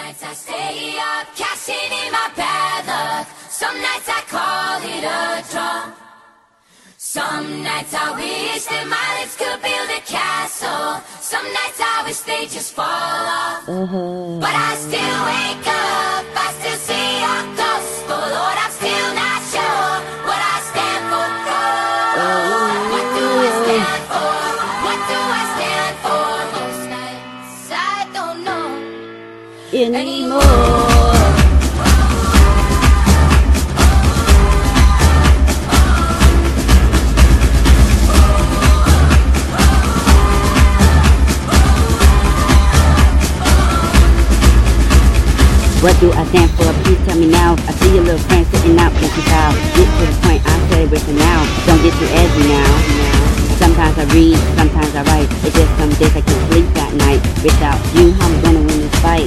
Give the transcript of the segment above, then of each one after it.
nights I stay up, cashing in my bad luck. Some nights I call it a draw. Some nights I wish that my lips could build a castle. Some nights I wish they just fall off. But I still wake up, I still see your gospel. Lord, I'm still not sure what I stand for. What do I stand for? What do I stand for? Most nights I don't know anymore. What do I stand for? Please tell me now. I see your little friend sitting out with your child. Get to the point, I say with her now. Don't get too edgy now. Sometimes I read, sometimes I write. It's just some days I can't sleep at night. Without you, how I'm gonna win this fight.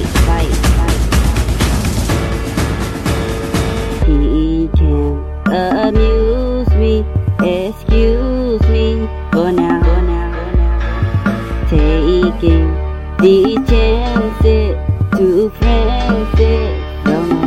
He can amuse me, excuse me for now. Taking the chances to friends, so